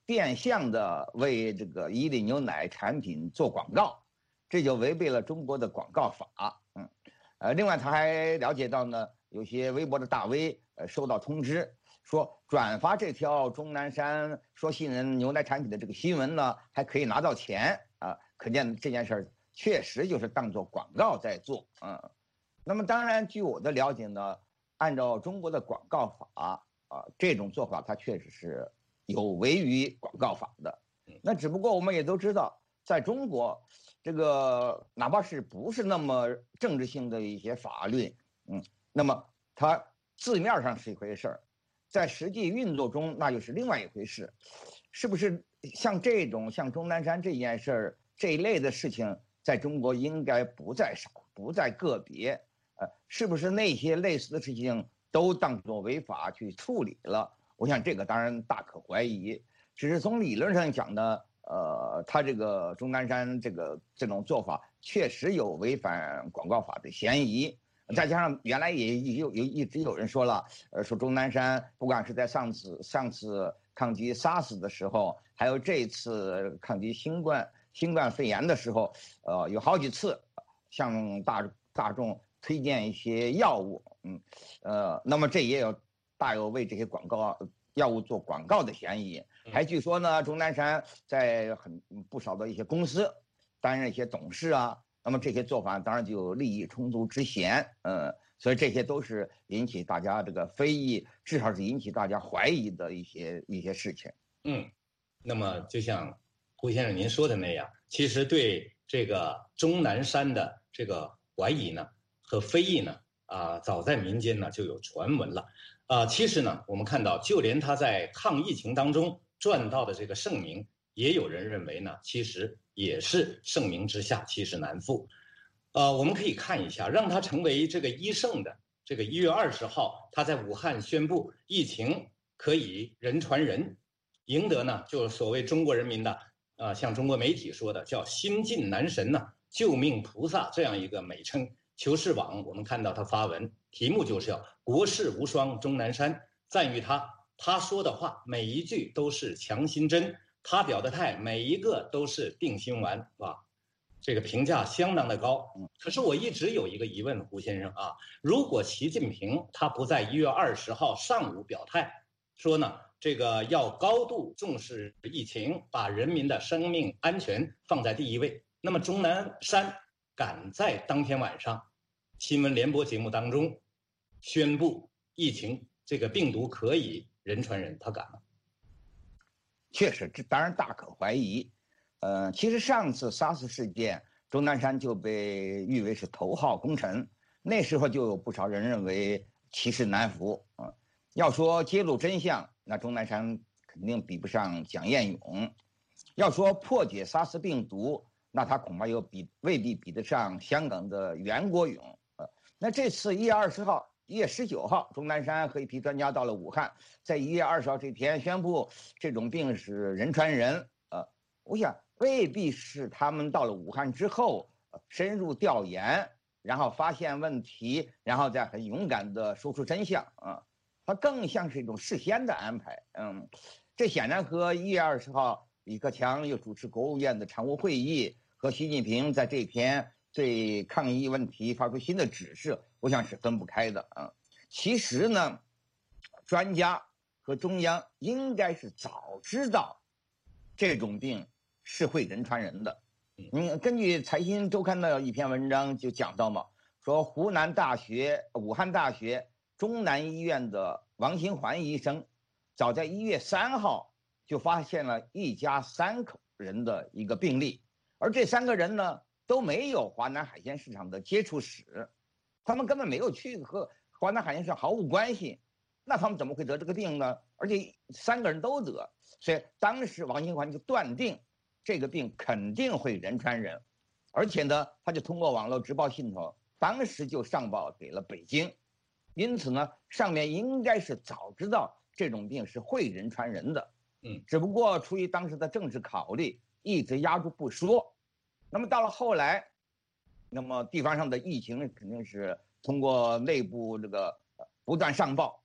变相的为这个伊利牛奶产品做广告，这就违背了中国的广告法。另外他还了解到呢，有些微博的大 V 收到通知，说转发这条钟南山说信任牛奶产品的这个新闻呢，还可以拿到钱啊，可见这件事儿确实就是当做广告在做。那么当然，据我的了解呢，按照中国的广告法这种做法它确实是有违于广告法的。那只不过我们也都知道，在中国，这个哪怕是不是那么政治性的一些法律，那么它字面上是一回事儿，在实际运作中那又是另外一回事。是不是像这种像钟南山这件事儿这一类的事情，在中国应该不在少，不在个别？是不是那些类似的事情都当作违法去处理了？我想这个当然大可怀疑。只是从理论上讲呢，他这个钟南山这种做法确实有违反广告法的嫌疑。再加上原来也一直有人说了，说钟南山不管是在上次抗击 SARS 的时候，还有这次抗击新冠肺炎的时候，有好几次向大众推荐一些药物，那么这也大有为这些药物做广告的嫌疑。还据说呢，钟南山在不少的一些公司担任一些董事啊，那么这些做法当然就有利益冲突之嫌，所以这些都是引起大家这个非议，至少是引起大家怀疑的一些事情。 那么就像胡先生您说的那样，其实对这个钟南山的这个怀疑呢和非议呢，早在民间呢就有传闻了。其实呢，我们看到，就连他在抗疫情当中赚到的这个盛名，也有人认为呢，其实也是盛名之下其实难副。我们可以看一下，让他成为这个医圣的这个1月20号，他在武汉宣布疫情可以人传人，赢得呢就是所谓中国人民的像中国媒体说的叫新晋男神呢、救命菩萨这样一个美称。求是网我们看到他发文，题目就是要国士无双钟南山，赞誉他说的话每一句都是强心针，他表的态每一个都是定心丸，这个评价相当的高。可是我一直有一个疑问，胡先生如果习近平他不在1月20号上午表态，说呢这个要高度重视疫情，把人民的生命安全放在第一位，那么钟南山敢在当天晚上新闻联播节目当中宣布疫情这个病毒可以人传人，他敢吗？ 确实，这当然大可怀疑。其实上次 SARS 事件，钟南山就被誉为是头号功臣，那时候就有不少人认为其势难伏。要说揭露真相，那钟南山肯定比不上蒋彦勇；要说破解 SARS 病毒，那他恐怕未必比得上香港的袁国勇。那这次1月20号、1月19号，钟南山和一批专家到了武汉，在1月20号这天宣布这种病是人传人。我想未必是他们到了武汉之后深入调研，然后发现问题，然后再很勇敢地说出真相它更像是一种事先的安排。这显然和1月20号李克强又主持国务院的常务会议，和习近平在这篇对抗疫问题发出新的指示，我想是分不开的。其实呢，专家和中央应该是早知道这种病是会人传人的。根据财新周刊的一篇文章就讲到嘛，说武汉大学中南医院的王新环医生，早在1月3号就发现了一家3口人的一个病例，而这3个人呢都没有华南海鲜市场的接触史，他们根本没有去和华南海鲜市场毫无关系，那他们怎么会得这个病呢？而且3个人都得，所以当时王新环就断定这个病肯定会人传人，而且呢，他就通过网络直报信头，当时就上报给了北京，因此呢，上面应该是早知道这种病是会人传人的，只不过出于当时的政治考虑，一直压住不说。那么到了后来，那么地方上的疫情肯定是通过内部这个不断上报，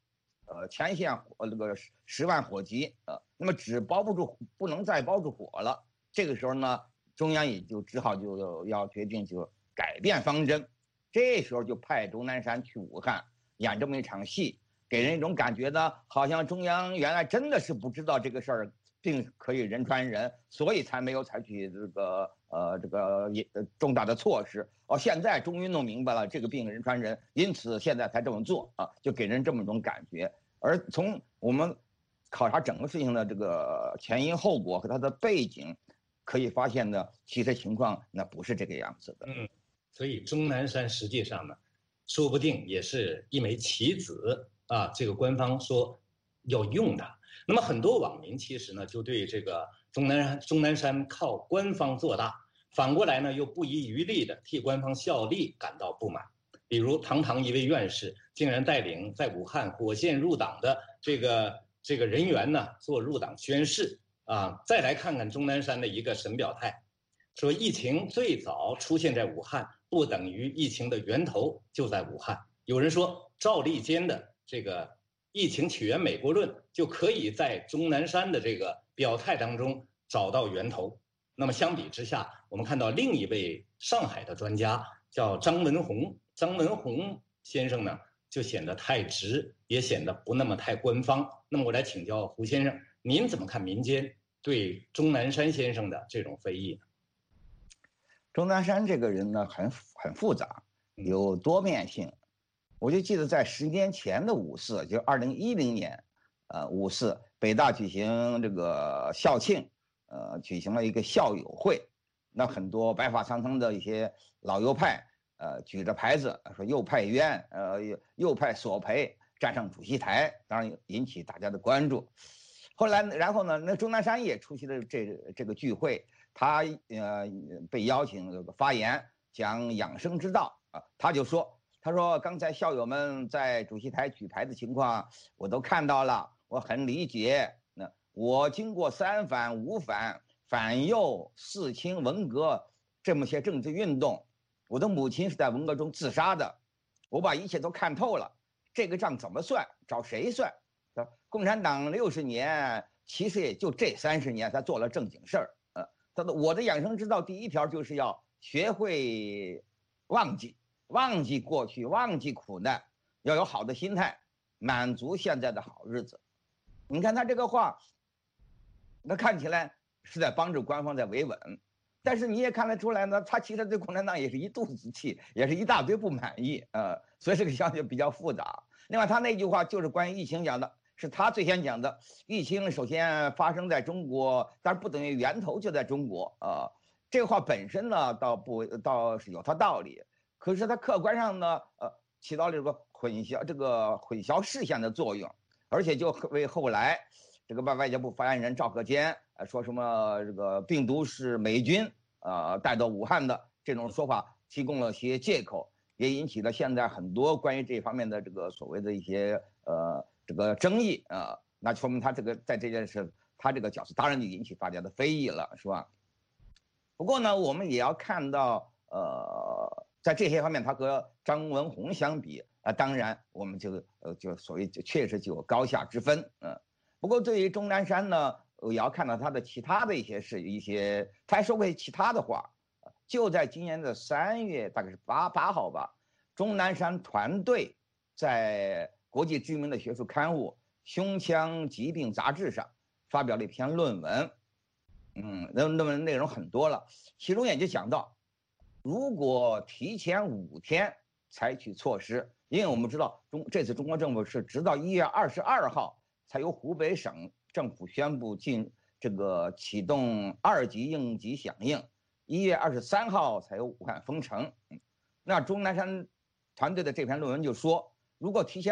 前线这个10万火急那么纸包不住，不能再包住火了。这个时候呢，中央也就只好就要决定就改变方针，这时候就派钟南山去武汉演这么一场戏，给人一种感觉呢，好像中央原来真的是不知道这个事儿病可以人传人，所以才没有采取这个重大的措施。现在终于弄明白了这个病人传人，因此现在才这么做就给人这么一种感觉。而从我们考察整个事情的这个前因后果和它的背景，可以发现呢，其实情况那不是这个样子的。 所以钟南山实际上呢，说不定也是一枚棋子这个官方说要用它。那么很多网民其实呢，就对这个钟南山靠官方做大，反过来呢又不遗余力的替官方效力感到不满。比如堂堂一位院士，竟然带领在武汉火线入党的这个人员呢做入党宣誓再来看看钟南山的一个神表态，说疫情最早出现在武汉，不等于疫情的源头就在武汉。有人说赵立坚的这个疫情起源美国论就可以在钟南山的这个表态当中找到源头。那么相比之下，我们看到另一位上海的专家叫张文宏先生呢，就显得太直，也显得不那么太官方。那么我来请教胡先生，您怎么看民间对钟南山先生的这种非议呢？ 钟南山这个人呢，很复杂，有多面性。我就记得在10年前的5·4，就2010年，5·4北大举行这个校庆，举行了一个校友会，那很多白发苍苍的一些老右派，举着牌子说右派冤，右派索赔，站上主席台，当然引起大家的关注。然后呢，那钟南山也出席了这个聚会，他被邀请发言，讲养生之道他就说。他说：“刚才校友们在主席台举牌的情况，我都看到了，我很理解。那我经过3反、5反、反右、4清、文革这么些政治运动，我的母亲是在文革中自杀的，我把一切都看透了。这个账怎么算？找谁算？共产党60年，其实也就这30年才做了正经事儿。他说我的养生之道第1条就是要学会忘记过去，忘记苦难，要有好的心态，满足现在的好日子。你看他这个话，那看起来是在帮助官方在维稳，但是你也看得出来呢，他其实对共产党也是一肚子气，也是一大堆不满意所以这个消息比较复杂。另外，他那句话就是关于疫情讲的，是他最先讲的。疫情首先发生在中国，但是不等于源头就在中国这个话本身呢，倒是有它道理。可是它客观上呢，起到了这个混淆视线的作用，而且就为后来这个外交部发言人赵克坚说什么这个病毒是美军带到武汉的这种说法提供了些借口，也引起了现在很多关于这方面的这个所谓的一些这个争议那说明他这个在这件事他这个角色当然就引起大家的非议了，是吧？不过呢，我们也要看到在这些方面，他和张文宏相比当然我们就所谓确实就有高下之分不过对于钟南山呢，也要看到他的其他的一些他还说过其他的话。就在今年的3月，大概是8号吧，钟南山团队在国际知名的学术刊物《胸腔疾病杂志》上发表了一篇论文，论文内容很多了，其中也就讲到，如果提前5天采取措施，因为我们知道这次中国政府是直到1月22号才由湖北省政府宣布启动2级应急响应，1月23号才由武汉封城。那钟南山团队的这篇论文就说，如果提前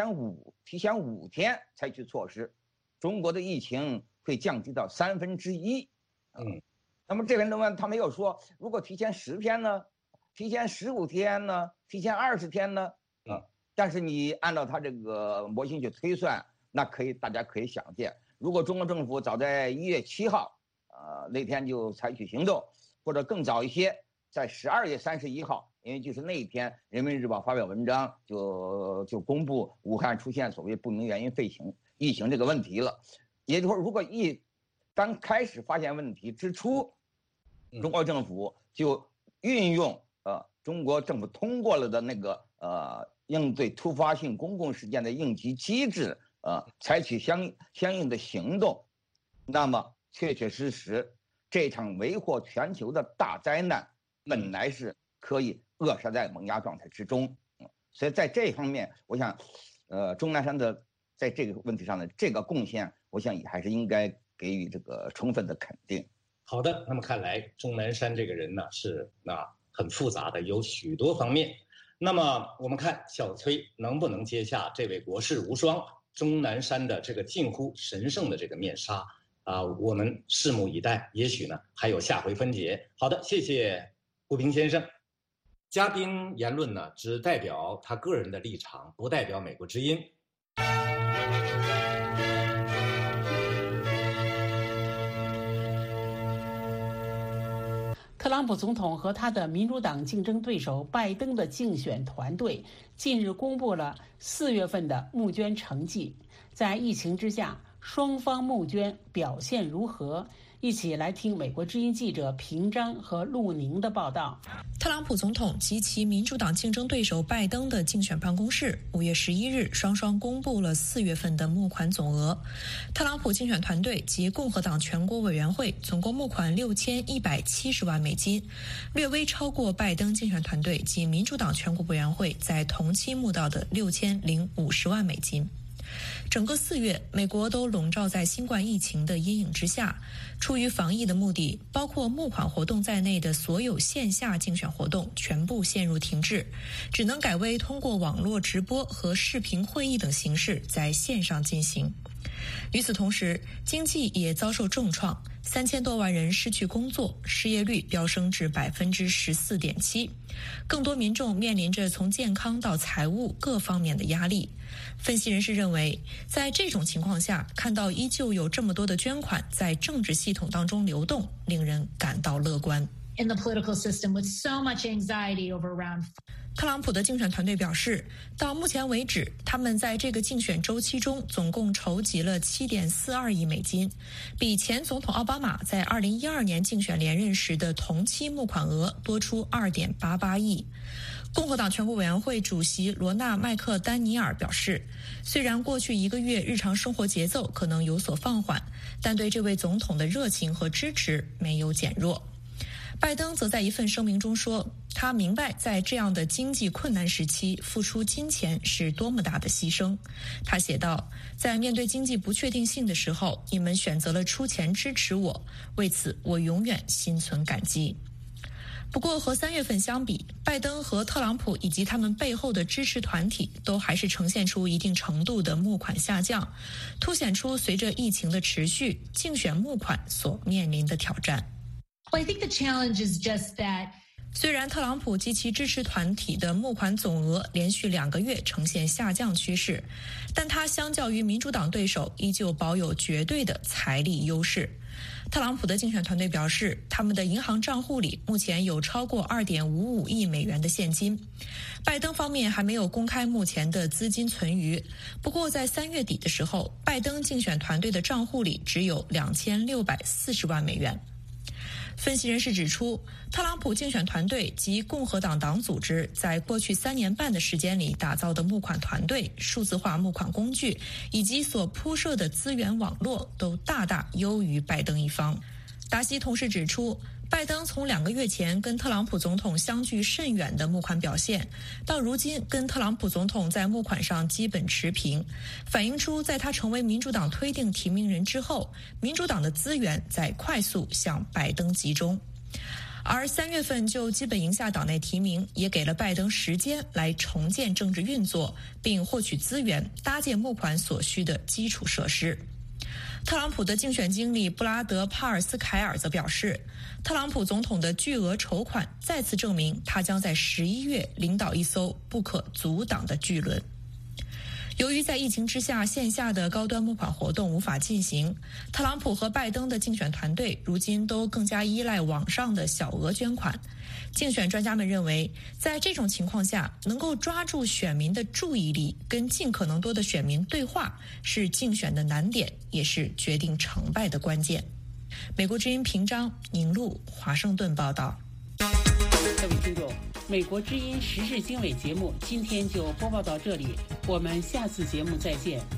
5天采取措施，中国的疫情会降低到1/3。那么这篇论文他没有说，如果提前10天呢？提前15天呢？提前20天呢？但是你按照他这个模型去推算，那大家可以想见，如果中国政府早在1月7号那天就采取行动，或者更早一些， 在12月31号，因为就是那一天，《人民日报》发表文章就公布武汉出现所谓不明原因疫情这个问题了。也就是说，如果刚开始发现问题之初，中国政府就运用中国政府通过了的那个应对突发性公共事件的应急机制，采取相应的行动，那么确确实实这场为祸全球的大灾难本来是可以扼杀在萌芽状态之中。所以在这方面，我想钟南山的在这个问题上的这个贡献，我想也还是应该给予这个充分的肯定。 好的，那么看来钟南山这个人呢是很复杂的，有许多方面。那么我们看小崔能不能接下这位国士无双钟南山的这个近乎神圣的这个面纱我们拭目以待，也许呢还有下回分解。好的，谢谢胡平先生。嘉宾言论呢只代表他个人的立场，不代表美国之音。 特朗普总统和他的民主党竞争对手拜登的竞选团队近日公布了4月份的募捐成绩。在疫情之下，双方募捐表现如何？一起来听美国之音记者平章和陆宁的报道。 特朗普总统及其民主党竞争对手拜登的竞选办公室5月11日双双公布了4月份的募款总额。特朗普竞选团队及共和党全国委员会总共募款6170万美金，略微超过拜登竞选团队及民主党全国委员会在同期募到的6050万美金。整个4月，美国都笼罩在新冠疫情的阴影之下。出于防疫的目的，包括募款活动在内的所有线下竞选活动全部陷入停滞，只能改为通过网络直播和视频会议等形式在线上进行。与此同时，经济也遭受重创，3000多万人失去工作，失业率飙升至14.7%，更多民众面临着从健康到财务各方面的压力。分析人士认为，在这种情况下，看到依旧有这么多的捐款在政治系统当中流动，令人感到乐观。 In the political system with so much anxiety over round 特朗普的竞选团队表示，到目前为止，他们在这个竞选周期中总共筹集了7.42亿美金，比前总统奥巴马在2012年竞选连任时的同期募款额多出2.88亿。共和党全国委员会主席罗纳·麦克丹尼尔表示，虽然过去1个月日常生活节奏可能有所放缓，但对这位总统的热情和支持没有减弱。拜登则在一份声明中说，他明白在这样的经济困难时期付出金钱是多么大的牺牲。他写道，在面对经济不确定性的时候，你们选择了出钱支持我，为此我永远心存感激。不过和3月份相比，拜登和特朗普以及他们背后的支持团体都还是呈现出一定程度的募款下降，凸显出随着疫情的持续，竞选募款所面临的挑战。 Well, I think the challenge is just that 虽然特朗普及其支持团体的募款总额连续2个月呈现下降趋势，但他相较于民主党对手依旧保有绝对的财力优势。特朗普的竞选团队表示，他们的银行账户里目前有超过2.55亿美元的现金。拜登方面还没有公开目前的资金存余，不过在3月底的时候，拜登竞选团队的账户里只有2640万美元。分析人士指出，特朗普竞选团队及共和党党组织在过去3年半的时间里打造的募款团队、数字化募款工具以及所铺设的资源网络都大大优于拜登一方。达西同时指出，拜登从2个月前跟特朗普总统相距甚远的募款表现，到如今跟特朗普总统在募款上基本持平，反映出在他成为民主党推定提名人之后，民主党的资源在快速向拜登集中。而3月份就基本赢下党内提名，也给了拜登时间来重建政治运作，并获取资源，搭建募款所需的基础设施。特朗普的竞选经理布拉德·帕尔斯凯尔则表示，特朗普总统的巨额筹款再次证明他将在11月领导一艘不可阻挡的巨轮。 由于在疫情之下，线下的高端募款活动无法进行，特朗普和拜登的竞选团队如今都更加依赖网上的小额捐款。竞选专家们认为，在这种情况下，能够抓住选民的注意力，跟尽可能多的选民对话，是竞选的难点，也是决定成败的关键。美国之音平章、宁路，华盛顿报道。 各位听众，美国之音时事经纬节目今天就播报到这里，我们下次节目再见。